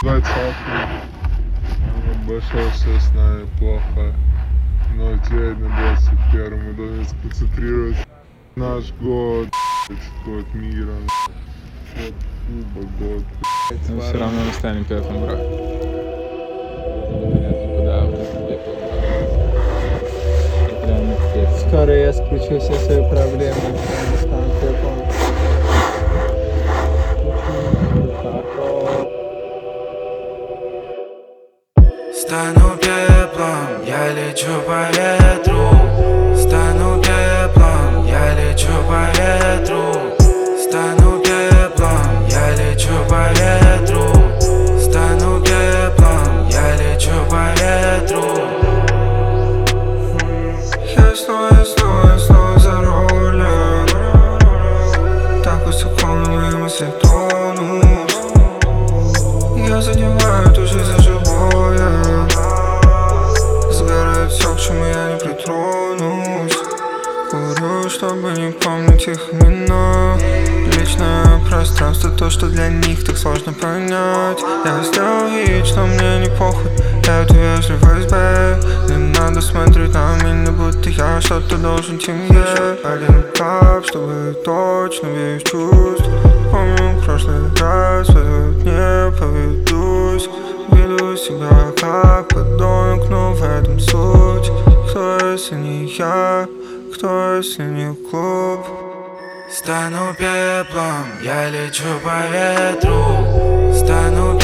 20-й. Обошелся с нами плохо. Но теперь на 21-м мы должны сконцентрироваться. Наш год, год мира, год клуба, год. Но все равно мы станем пятым, брат. Скоро я скручу все свои проблемы, не стану пепом. Стану пеплом, я лечу по ветру. Стану пеплом, я лечу по ветру. Стану пеплом, я лечу по ветру. Стану пеплом, я лечу по ветру. Я снова за рулем. Так высоко мои мысли тонут. Я задеваю души за живое. Сгорает все, к чему я не притронусь. Курю, чтобы не помнить их имена. Личное пространство, то, что для них так сложно понять. Я сделал вид, что мне не похуй. Я эту вежливость, бэйб. Не надо смотреть на меня, будто я что-то должен тебе. Один этап, чтобы точно без чувств. Помню прошлый раз, в этот не поведусь. Веду себя как подонок, но в этом суть. Кто если не я, кто если не клуб? Стану пеплом, я лечу по ветру. Стану